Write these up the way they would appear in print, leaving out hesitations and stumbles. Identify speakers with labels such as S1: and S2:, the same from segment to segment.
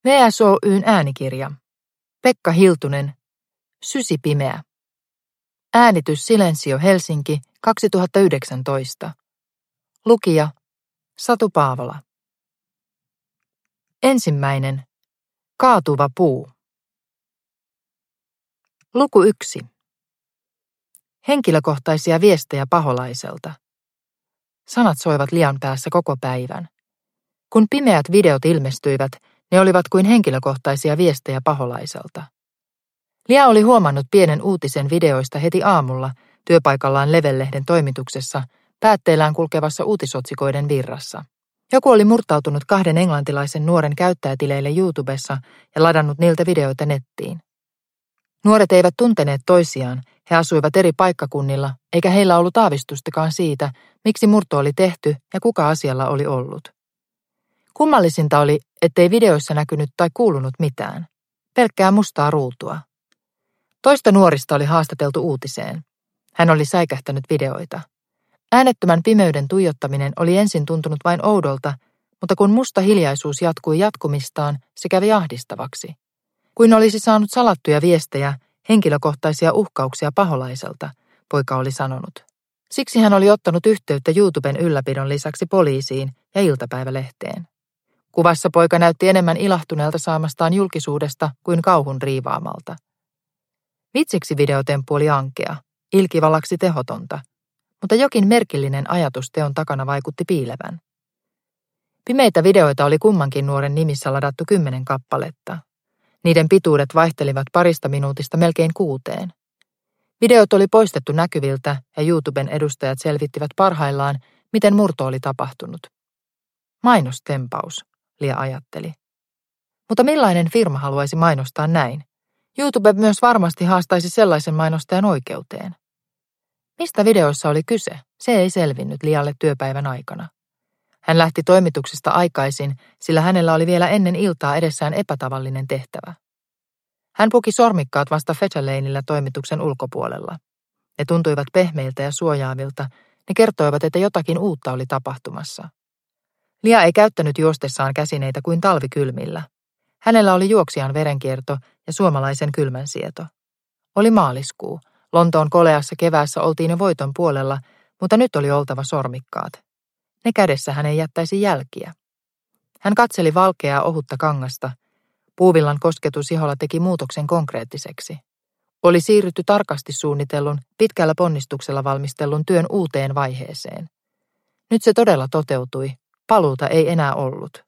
S1: VSOY:n äänikirja. Pekka Hiltunen. Sysi pimeä. Äänitys Silensio Helsinki 2019. Lukija Satu Paavola. Ensimmäinen. Kaatuva puu. Luku 1. Henkilökohtaisia viestejä paholaiselta. Sanat soivat Lian päässä koko päivän. Kun pimeät videot ilmestyivät, ne olivat kuin henkilökohtaisia viestejä paholaiselta. Lia oli huomannut pienen uutisen videoista heti aamulla työpaikallaan Level-lehden toimituksessa päätteellään kulkevassa uutisotsikoiden virrassa. Joku oli murtautunut 2 englantilaisen nuoren käyttäjätileille YouTubessa ja ladannut niiltä videoita nettiin. Nuoret eivät tunteneet toisiaan, he asuivat eri paikkakunnilla, eikä heillä ollut aavistustakaan siitä, miksi murto oli tehty ja kuka asialla oli ollut. Kummallisinta oli, ettei videoissa näkynyt tai kuulunut mitään. Pelkkää mustaa ruutua. Toista nuorista oli haastateltu uutiseen. Hän oli säikähtänyt videoita. Äänettömän pimeyden tuijottaminen oli ensin tuntunut vain oudolta, mutta kun musta hiljaisuus jatkui jatkumistaan, se kävi ahdistavaksi. Kuin olisi saanut salattuja viestejä, henkilökohtaisia uhkauksia paholaiselta, poika oli sanonut. Siksi hän oli ottanut yhteyttä YouTuben ylläpidon lisäksi poliisiin ja iltapäivälehteen. Kuvassa poika näytti enemmän ilahtuneelta saamastaan julkisuudesta kuin kauhun riivaamalta. Vitsiksi videotemppu oli ankea, ilkivallaksi tehotonta, mutta jokin merkillinen ajatus teon takana vaikutti piilevän. Pimeitä videoita oli kummankin nuoren nimissä ladattu 10 kappaletta. Niiden pituudet vaihtelivat 2 minuutista melkein 6. Videot oli poistettu näkyviltä ja YouTuben edustajat selvittivät parhaillaan, miten murto oli tapahtunut. Mainostempaus, Lia ajatteli. Mutta millainen firma haluaisi mainostaa näin? YouTube myös varmasti haastaisi sellaisen mainostajan oikeuteen. Mistä videoissa oli kyse, se ei selvinnyt Lialle työpäivän aikana. Hän lähti toimituksesta aikaisin, sillä hänellä oli vielä ennen iltaa edessään epätavallinen tehtävä. Hän puki sormikkaat vasta Fetchaleinillä toimituksen ulkopuolella. Ne tuntuivat pehmeiltä ja suojaavilta, ne kertoivat, että jotakin uutta oli tapahtumassa. Lia ei käyttänyt juostessaan käsineitä kuin talvikylmillä. Hänellä oli juoksijan verenkierto ja suomalaisen kylmänsieto. Oli maaliskuu. Lontoon koleassa keväässä oltiin jo voiton puolella, mutta nyt oli oltava sormikkaat. Ne kädessä hän ei jättäisi jälkiä. Hän katseli valkeaa ohutta kangasta. Puuvillan kosketus iholla teki muutoksen konkreettiseksi. Oli siirrytty tarkasti suunnitellun, pitkällä ponnistuksella valmistellun työn uuteen vaiheeseen. Nyt se todella toteutui. Paluuta ei enää ollut.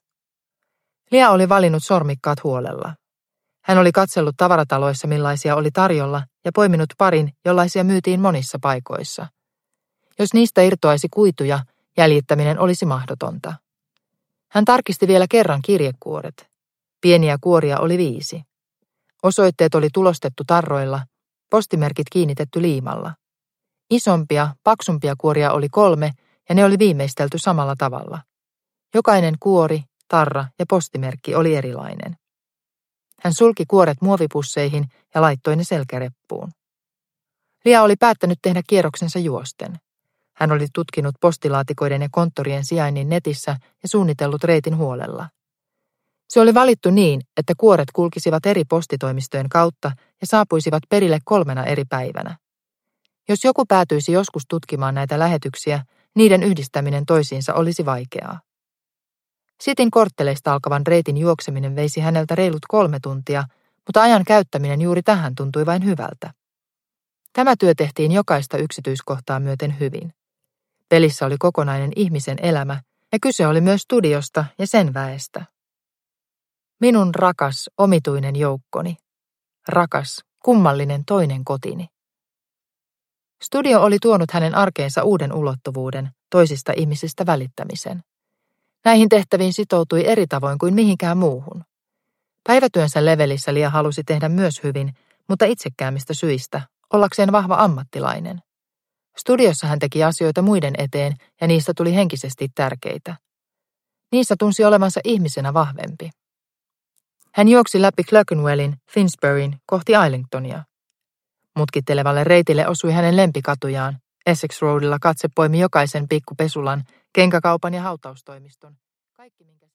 S1: Lia oli valinnut sormikkaat huolella. Hän oli katsellut tavarataloissa, millaisia oli tarjolla, ja poiminut parin, jollaisia myytiin monissa paikoissa. Jos niistä irtoaisi kuituja, jäljittäminen olisi mahdotonta. Hän tarkisti vielä kerran kirjekuoret. Pieniä kuoria oli 5. Osoitteet oli tulostettu tarroilla, postimerkit kiinnitetty liimalla. Isompia, paksumpia kuoria oli 3, ja ne oli viimeistelty samalla tavalla. Jokainen kuori, tarra ja postimerkki oli erilainen. Hän sulki kuoret muovipusseihin ja laittoi ne selkäreppuun. Lia oli päättänyt tehdä kierroksensa juosten. Hän oli tutkinut postilaatikoiden ja konttorien sijainnin netissä ja suunnitellut reitin huolella. Se oli valittu niin, että kuoret kulkisivat eri postitoimistojen kautta ja saapuisivat perille 3 eri päivänä. Jos joku päätyisi joskus tutkimaan näitä lähetyksiä, niiden yhdistäminen toisiinsa olisi vaikeaa. Cityn kortteleista alkavan reitin juokseminen veisi häneltä reilut 3 tuntia, mutta ajan käyttäminen juuri tähän tuntui vain hyvältä. Tämä työ tehtiin jokaista yksityiskohtaa myöten hyvin. Pelissä oli kokonainen ihmisen elämä, ja kyse oli myös studiosta ja sen väestä. Minun rakas, omituinen joukkoni. Rakas, kummallinen toinen kotini. Studio oli tuonut hänen arkeensa uuden ulottuvuuden, toisista ihmisistä välittämisen. Näihin tehtäviin sitoutui eri tavoin kuin mihinkään muuhun. Päivätyönsä Levelissä Lia halusi tehdä myös hyvin, mutta itsekäämistä syistä, ollakseen vahva ammattilainen. Studiossa hän teki asioita muiden eteen ja niistä tuli henkisesti tärkeitä. Niissä tunsi olevansa ihmisenä vahvempi. Hän juoksi läpi Clerkenwellin, Finsburyn kohti Islingtonia. Mutkittelevalle reitille osui hänen lempikatujaan. Essex Roadilla katse poimi jokaisen pikkupesulan, kenkäkaupan ja hautaustoimiston. Kaikki, minkä